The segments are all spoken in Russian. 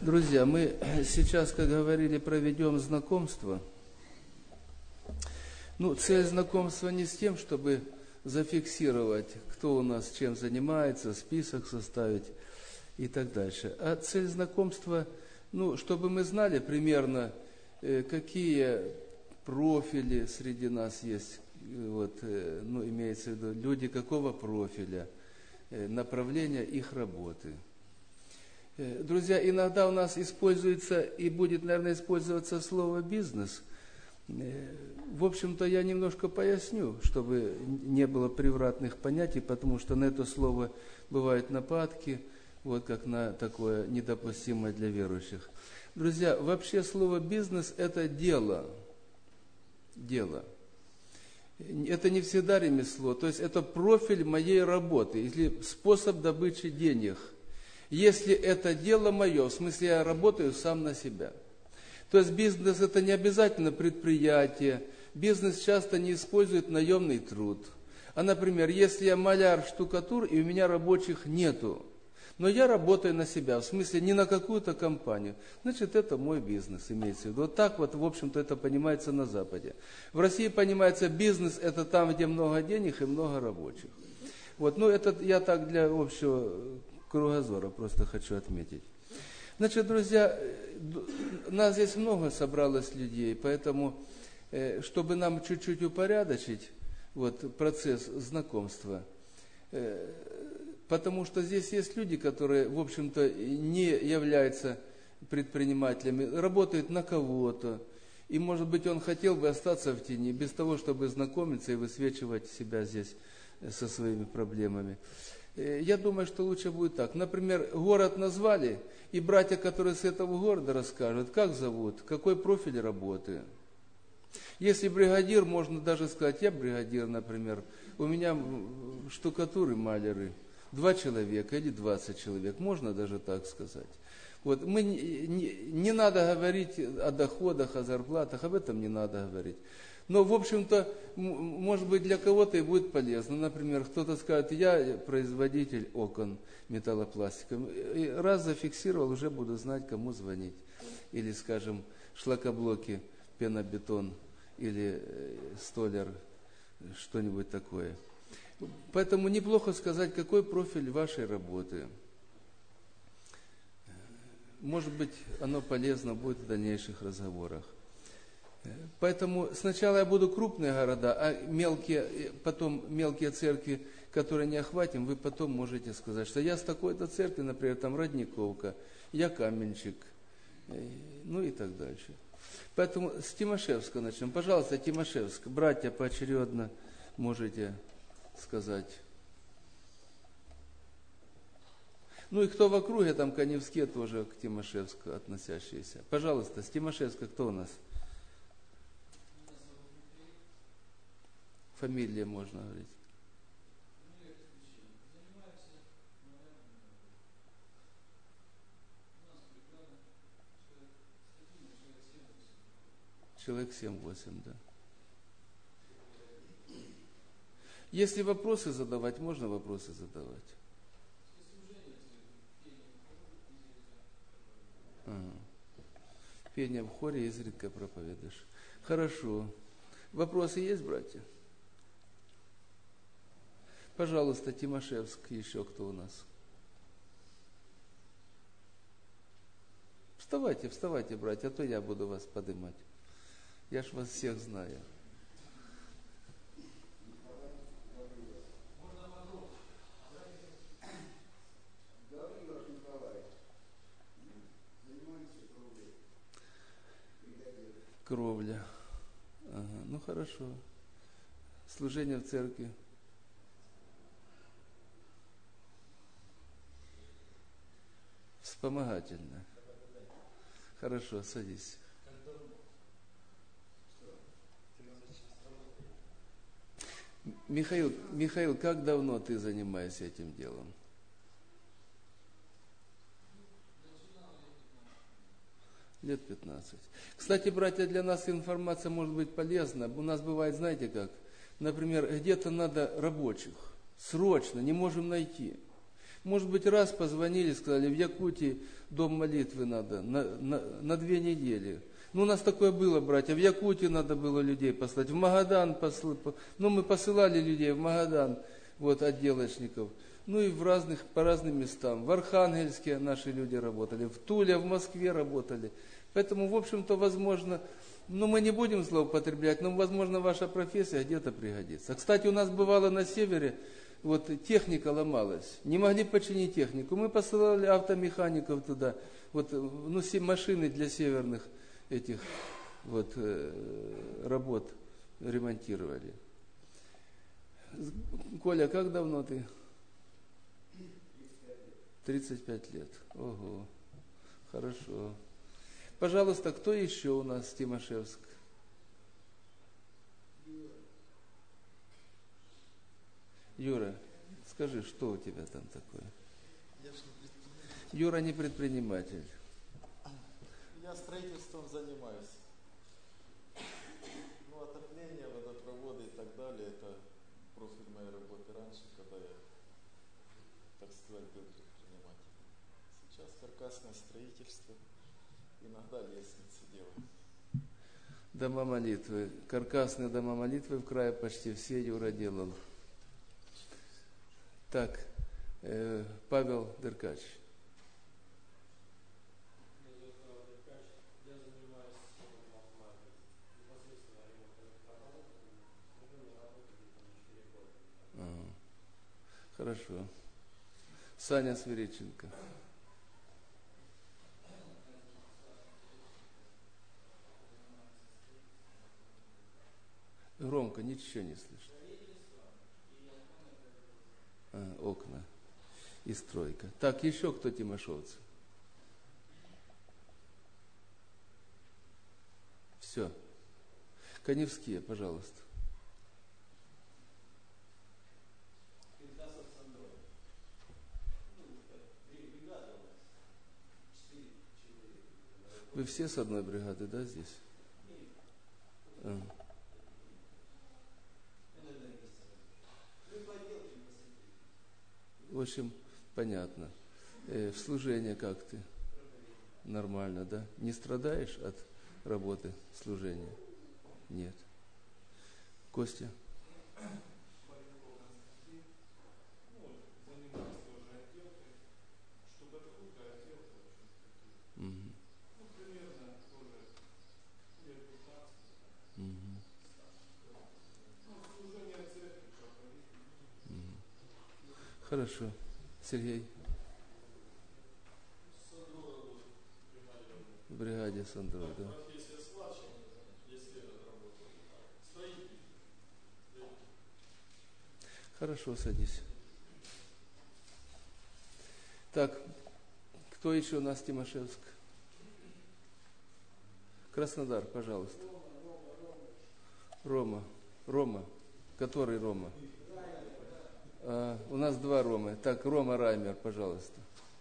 Друзья, мы сейчас, как говорили, проведем знакомство. Цель знакомства не с тем, чтобы зафиксировать, кто у нас чем занимается, список составить и так дальше. А цель знакомства, чтобы мы знали примерно, какие профили среди нас есть, имеется в виду люди какого профиля, направления их работы. Друзья, иногда у нас используется и будет, наверное, использоваться слово «бизнес». В общем-то, я немножко поясню, чтобы не было превратных понятий, потому что на это слово бывают нападки, как на такое недопустимое для верующих. Друзья, вообще слово «бизнес» – это дело. Дело. Это не всегда ремесло, то есть это профиль моей работы или способ добычи денег. Если это дело мое, в смысле я работаю сам на себя. То есть бизнес это не обязательно предприятие. Бизнес часто не использует наемный труд. А, например, если я маляр, штукатур, и у меня рабочих нету, но я работаю на себя, в смысле не на какую-то компанию, значит это мой бизнес, имеется в виду. Вот так в общем-то, это понимается на Западе. В России понимается бизнес это там, где много денег и много рабочих. Это я так для общего кругозора просто хочу отметить. Значит, друзья, нас здесь много собралось людей, поэтому, чтобы нам чуть-чуть упорядочить процесс знакомства, потому что здесь есть люди, которые, в общем-то, не являются предпринимателями, работают на кого-то, и, может быть, он хотел бы остаться в тени, без того, чтобы знакомиться и высвечивать себя здесь со своими проблемами. Я думаю, что лучше будет так. Например, город назвали, и братья, которые с этого города расскажут, как зовут, какой профиль работы. Если бригадир, можно даже сказать, я бригадир, например, у меня штукатуры, маляры, 2 человека или 20 человек, можно даже так сказать. Не надо говорить о доходах, о зарплатах, об этом не надо говорить. Но, в общем-то, может быть, для кого-то и будет полезно. Например, кто-то скажет, я производитель окон металлопластиком. И раз зафиксировал, уже буду знать, кому звонить. Или, скажем, шлакоблоки, пенобетон или столяр, что-нибудь такое. Поэтому неплохо сказать, какой профиль вашей работы. Может быть, оно полезно будет в дальнейших разговорах. Поэтому сначала я буду крупные города, а потом мелкие церкви, которые не охватим, вы потом можете сказать, что я с такой-то церкви, например, там Родниковка, я Каменщик, и так дальше. Поэтому с Тимошевска начнем. Пожалуйста, Тимошевск, братья поочередно можете сказать. И кто в округе, там Каневские тоже к Тимошевску относящиеся. Пожалуйста, с Тимошевска кто у нас? Фамилия можно говорить. Человек 7-8, да. Если вопросы задавать, можно вопросы задавать. Пение в хоре изредка проповедуешь. Хорошо. Вопросы есть, братья? Пожалуйста, Тимошевск, еще кто у нас? Вставайте, братья, а то я буду вас поднимать. Я ж вас всех знаю. Кровля. Ага, хорошо. Служение в церкви. Вспомогательно. Хорошо, садись. Михаил, как давно ты занимаешься этим делом? Лет 15. Кстати, братья, для нас информация может быть полезна. У нас бывает, знаете как, например, где-то надо рабочих. Срочно, не можем найти. Может быть, раз позвонили, сказали, в Якутии дом молитвы надо на 2 недели. Ну, у нас такое было, братья, в Якутии надо было людей послать, в Магадан мы посылали людей в Магадан, вот, отделочников. Ну и по разным местам. В Архангельске наши люди работали, в Туле, в Москве работали. Поэтому, в общем-то, возможно, мы не будем злоупотреблять, но, возможно, ваша профессия где-то пригодится. Кстати, у нас бывало на севере, вот техника ломалась, не могли починить технику. Мы посылали автомехаников туда, вот, машины для северных этих вот работ ремонтировали. Коля, как давно ты? 35 лет. Ого, хорошо. Пожалуйста, кто еще у нас, Тимошевск? Юра, скажи, что у тебя там такое? Юра не предприниматель. Я строительством занимаюсь. Отопление, водопроводы и так далее, это профиль моей работы раньше, когда я, так сказать, был предпринимателем. Сейчас каркасное строительство, иногда лестницы делаю. Дома молитвы. Каркасные дома молитвы в крае почти все Юра делал. Так, Павел Деркач. Хорошо. Саня Свиридченко. Громко, ничего не слышно. Окна и стройка. Так, еще кто тимошевцы? Все. Коневские, пожалуйста. Вы все с одной бригады, да, здесь? В общем, понятно. В служение как ты? Нормально, да? Не страдаешь от работы служения? Нет. Костя? Хорошо. Сергей? В бригаде Сандро, да? Хорошо, садись. Так, кто еще у нас, Тимошевск? Краснодар, пожалуйста. Рома. Который Рома? У нас 2 Ромы. Так, Рома Раймер, пожалуйста.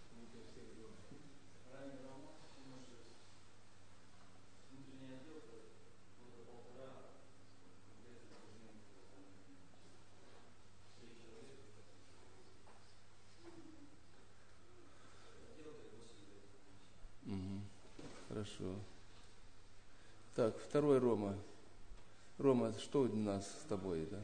Хорошо. Так, 2 Рома. Рома, что у нас с тобой, да?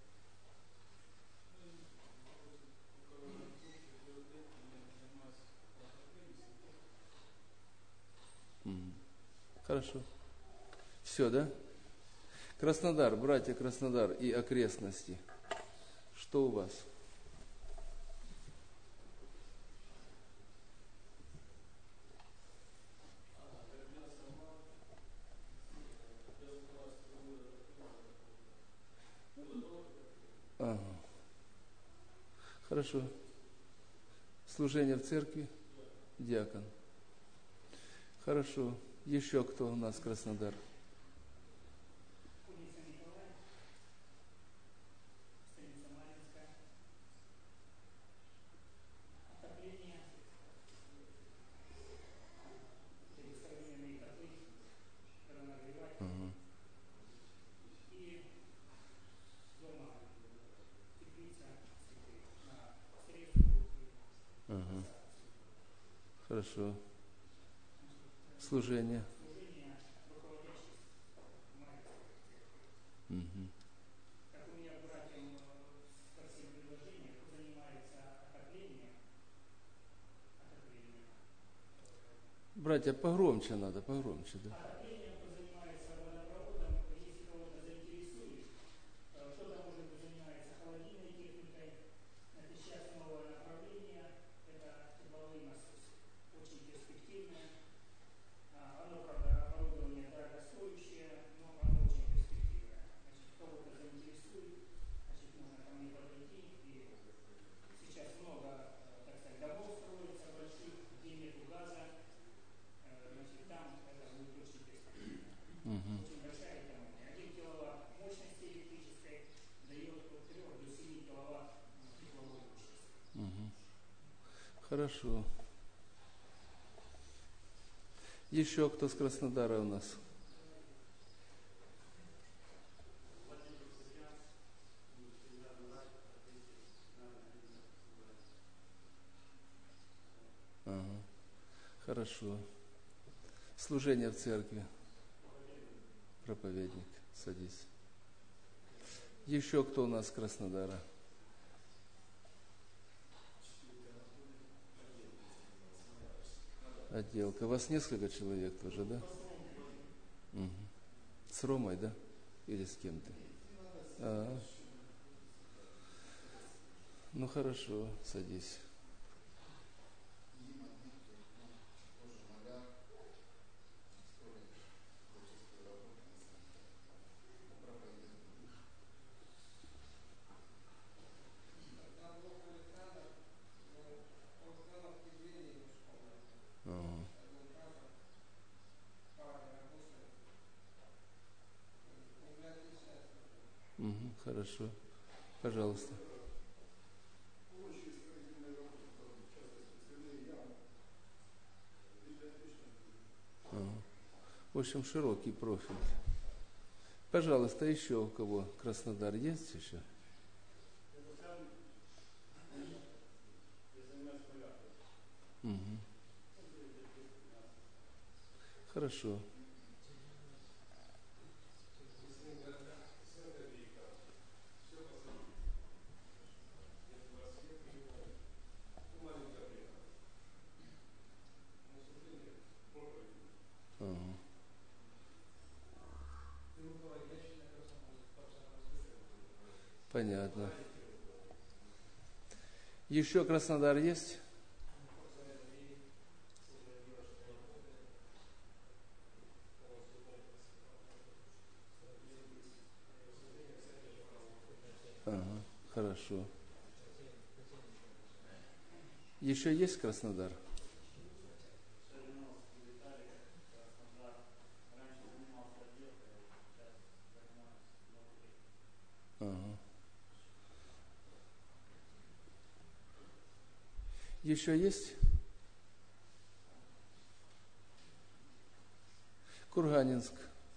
Хорошо. Все, да? Краснодар, братья Краснодар и окрестности. Что у вас? Ага. Хорошо. Служение в церкви? Диакон. Хорошо. Еще кто у нас Краснодар? Хорошо. Служение. Угу. Братья, погромче надо, погромче, да. Хорошо. Еще кто с Краснодара у нас? Ага. Хорошо. Служение в церкви. Проповедник, садись. Еще кто у нас с Краснодара? Отделка. Вас несколько человек тоже, да? Угу. С Ромой, да? Или с кем-то? Ну хорошо, садись. Хорошо. Пожалуйста. В общем, широкий профиль. Пожалуйста, еще у кого Краснодар есть еще? Угу. Хорошо. Понятно. Еще Краснодар есть? Ага, хорошо. Еще есть Краснодар? Ага. Еще есть? Курганинск.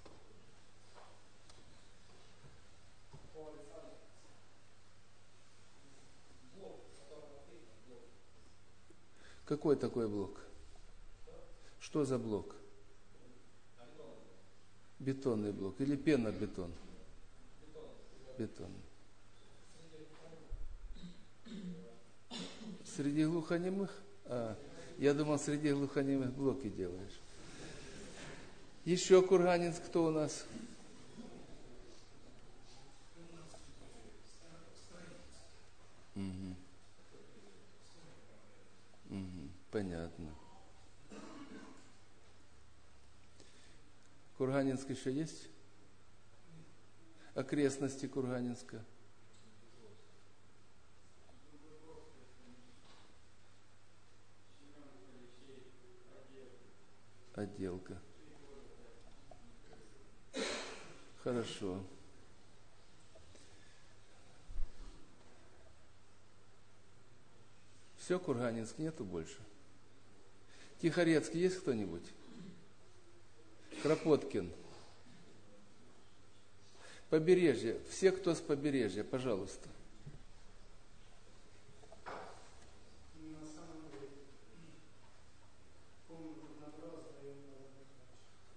Какой такой блок? Что за блок? Бетонный блок или пенобетон? Бетонный. Среди глухонемых? Я думал, среди глухонемых блоки делаешь. Еще Курганинск кто у нас? Угу. Угу. Понятно. Курганинск еще есть? Окрестности Курганинска? Отделка. Хорошо. Все, Курганинск, нету больше. Тихорецкий есть кто-нибудь? Кропоткин. Побережье. Все, кто с побережья, пожалуйста.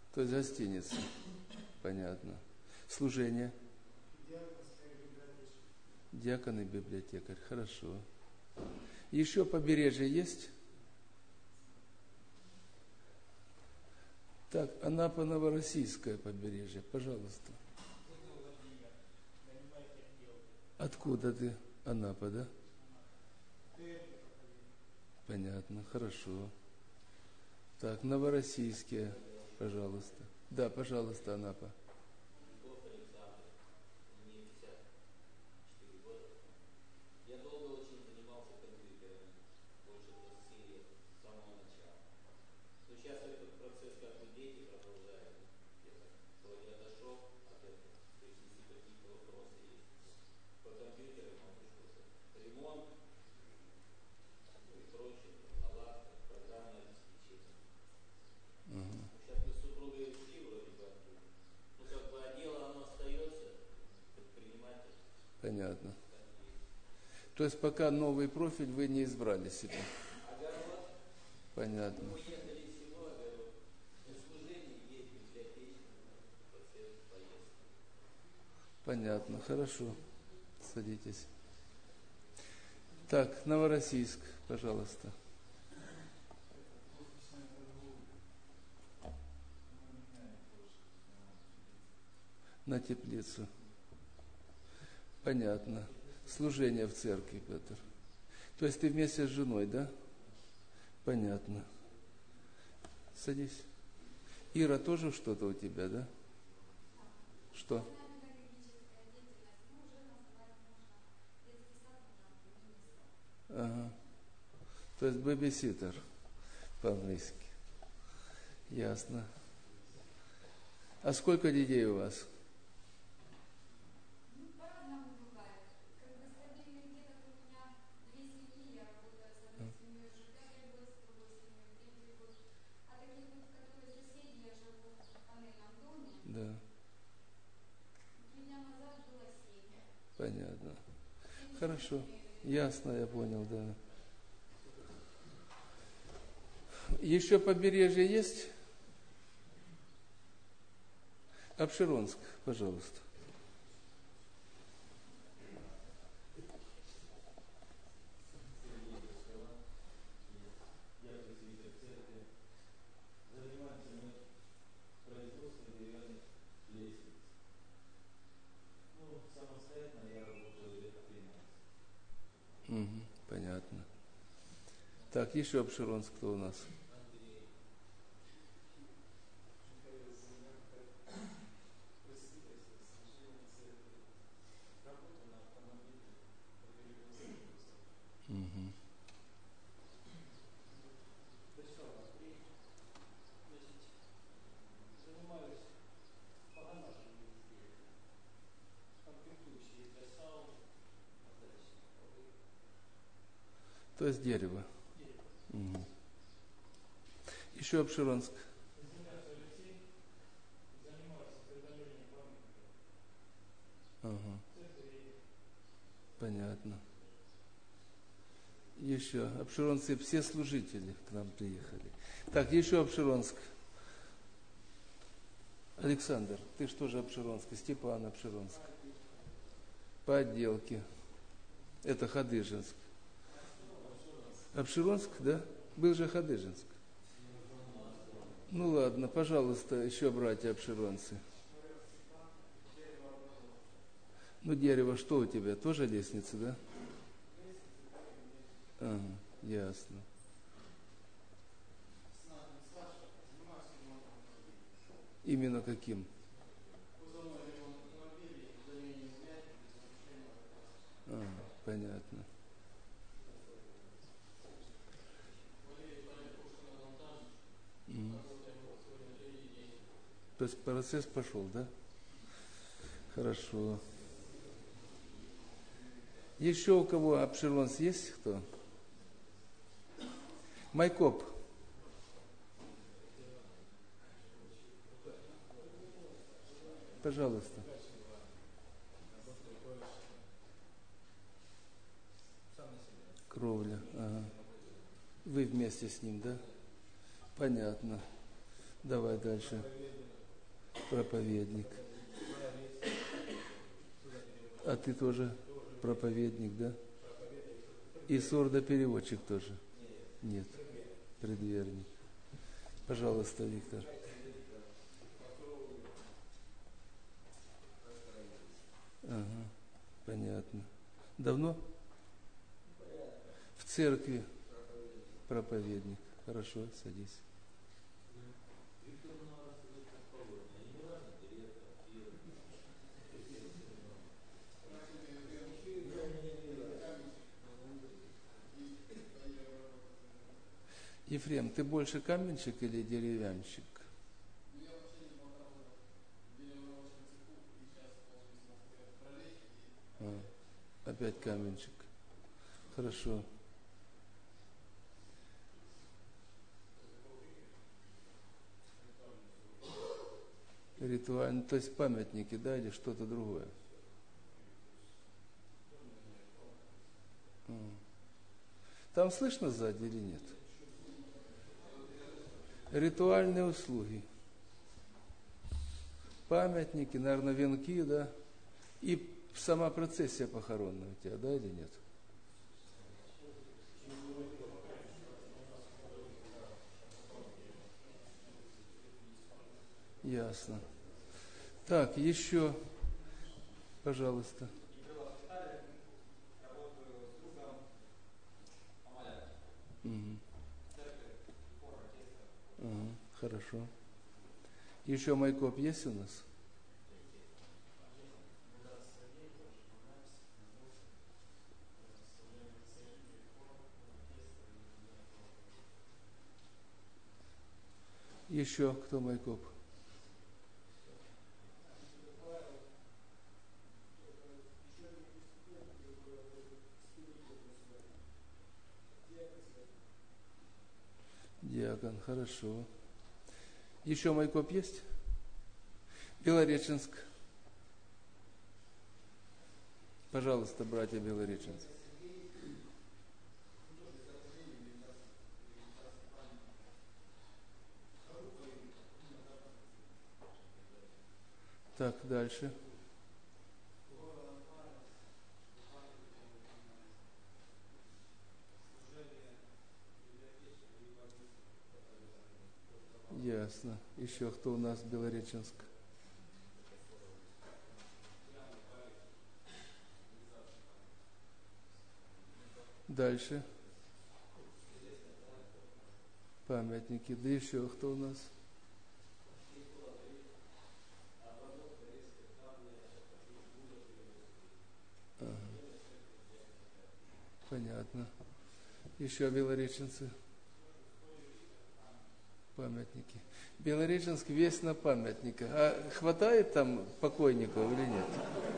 То есть гостиница. Понятно. Служение. Диакон и библиотекарь. Хорошо. Еще побережье есть? Так, Анапа, Новороссийское побережье. Пожалуйста. Откуда ты? Анапа, да? Понятно, хорошо. Так, Новороссийские, пожалуйста. Да, пожалуйста, Анапа. Понятно. То есть пока новый профиль вы не избрали себе. Понятно. Понятно, хорошо. Садитесь. Так, Новороссийск, пожалуйста. На теплицу. Понятно. Служение в церкви, Петр. То есть ты вместе с женой, да? Понятно. Садись. Ира, тоже что-то у тебя, да? Что? Ага. То есть бэбиситер по-английски. Ясно. А сколько детей у вас? Да. Понятно. Хорошо. Ясно, я понял, да. Еще побережье есть? Апшеронск, пожалуйста. Угу, понятно. Так, еще Апшеронск, кто у нас? Угу. То есть дерево. Угу. Еще Апшеронск. Ага. Понятно. Еще Апшеронцы, все служители к нам приехали. Так, еще Апшеронск. Александр, ты что же Апшеронск? Степан Апшеронск. По отделке. Это Хадыженск. Апшеронск, да? Был же Хадыженск. Ну ладно, пожалуйста, еще братья Апшеронцы. Ну дерево, что у тебя? Тоже лестница, да? Ага, ясно. Именно каким? Понятно. То есть процесс пошел, да? Хорошо. Еще у кого Апшеронс есть кто? Майкоп. Пожалуйста. Кровля. Ага. Вы вместе с ним, да? Понятно. Давай дальше. проповедник. А ты тоже проповедник, да? И сурдопереводчик тоже? Нет, предверник. Пожалуйста, Виктор. Ага, понятно. Давно? В церкви проповедник. Хорошо, садись. Ефрем, ты больше каменщик или деревянщик? Опять каменщик. Хорошо. Ритуально, то есть памятники, да, или что-то другое? Там слышно сзади или нет? Ритуальные услуги. Памятники, наверное, венки, да? И сама процессия похоронная у тебя, да, или нет? Ясно. Так, еще, пожалуйста. Хорошо. Еще майкоп есть у нас? Еще кто майкоп? Диакон, хорошо. Еще майкоп есть? Белореченск. Пожалуйста, братья белореченцы. Так, дальше. Ясно. Еще кто у нас Белореченск? Дальше. Памятники. Да еще кто у нас? Ага. Понятно. Еще белореченцы. Памятники. Белореченск весь на памятниках. А хватает там покойников или нет?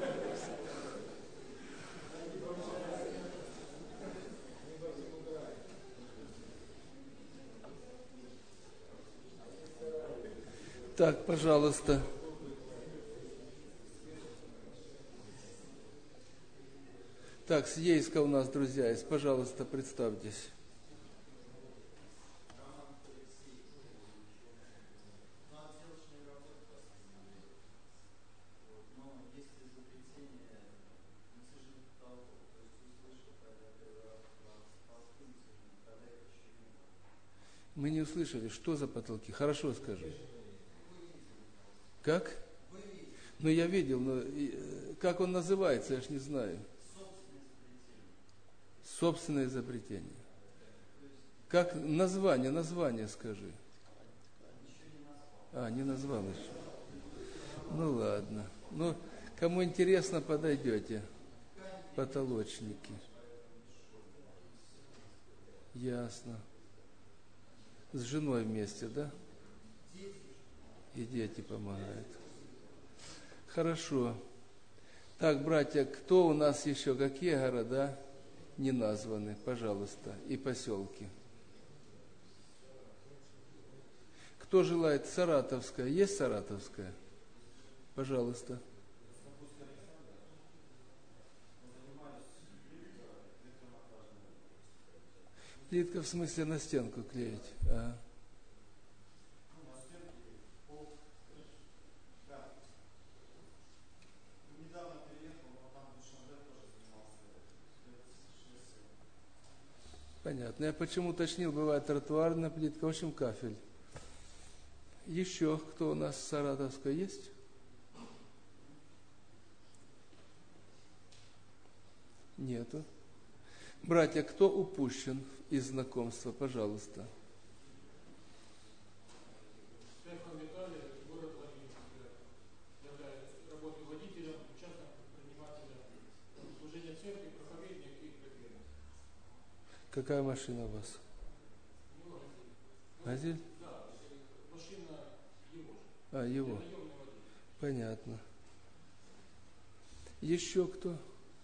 Так, пожалуйста. Так, с Ейска у нас друзья есть. Пожалуйста, представьтесь. Мы не услышали, что за потолки. Хорошо скажи. Как? Ну, я видел, но как он называется, я ж не знаю. Собственное изобретение. Как название скажи. Не назвал еще. Ну, ладно. Ну, кому интересно, подойдете. Потолочники. Ясно. С женой вместе, да? И дети помогают. Хорошо. Так, братья, кто у нас еще? Какие города не названы? Пожалуйста. И поселки. Кто желает? Саратовская. Есть Саратовская? Пожалуйста. Плитка в смысле на стенку клеить? понятно. Я почему уточнил, бывает тротуарная плитка, в общем, кафель. Еще кто у нас с Саратовской есть? Нету. Братья, кто упущен из знакомства, пожалуйста. Стефан Виталий, город Владимир, является работой водителем, частным предпринимателем, служение церкви, проповедник и проповедник. Какая машина у вас? Газель? Да, машина его же. А, его. Понятно. Еще кто?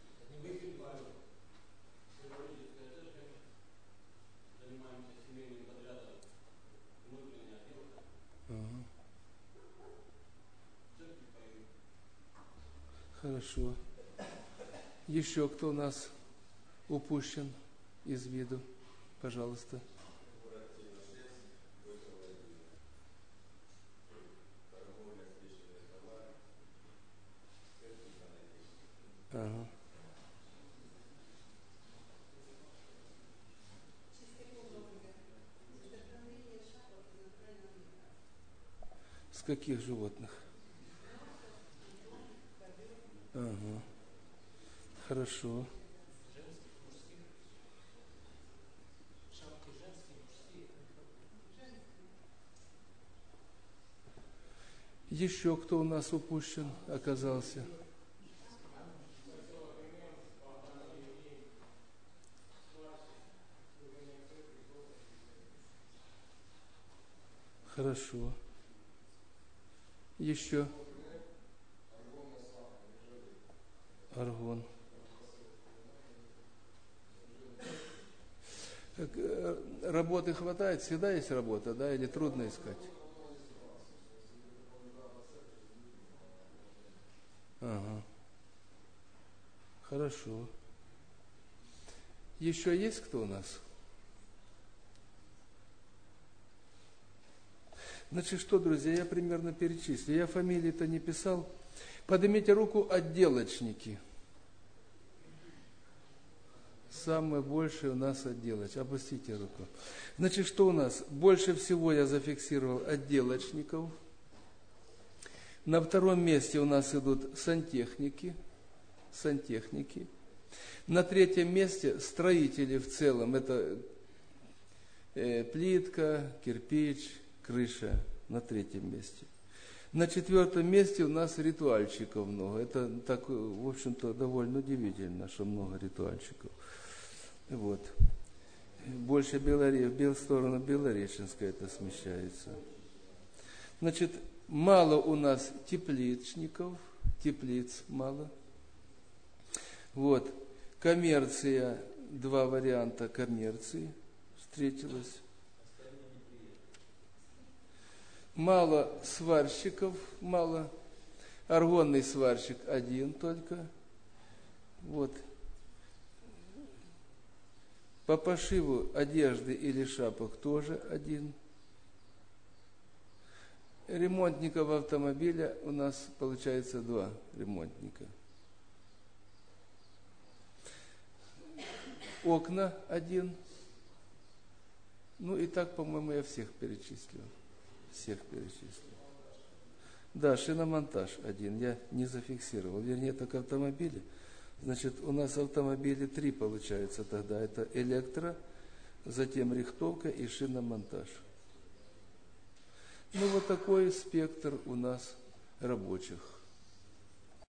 Ага. Хорошо. Еще кто у нас упущен из виду? Пожалуйста. Ага. С каких животных? Ага. Хорошо. Еще кто у нас упущен оказался? Хорошо. Еще. Аргон. Работы хватает? Всегда есть работа, да? Или трудно искать? Ага. Хорошо. Еще есть кто у нас? Значит, что, друзья, я примерно перечислю. Я фамилии-то не писал. Поднимите руку, отделочники. Самое большее у нас отделочники. Опустите руку. Значит, что у нас? Больше всего я зафиксировал отделочников. На втором месте у нас идут сантехники. На третьем месте строители в целом. Это плитка, кирпич, крыша на третьем месте. На четвертом месте у нас ритуальщиков много. Это так, в общем-то, довольно удивительно, что много ритуальщиков. Вот. Больше в сторону Белореченской это смещается. Значит, мало у нас тепличников, теплиц мало. Вот. Коммерция, два варианта коммерции встретилось. Мало сварщиков, мало. Аргонный сварщик один только. Вот. По пошиву одежды или шапок тоже один. Ремонтников автомобиля у нас получается два ремонтника. Окна один. Ну и так, по-моему, я всех перечислил. Да, шиномонтаж один, я не зафиксировал, вернее, только автомобили. Значит, у нас автомобили 3 получается тогда. Это электро, затем рихтовка и шиномонтаж. Ну, вот такой спектр у нас рабочих.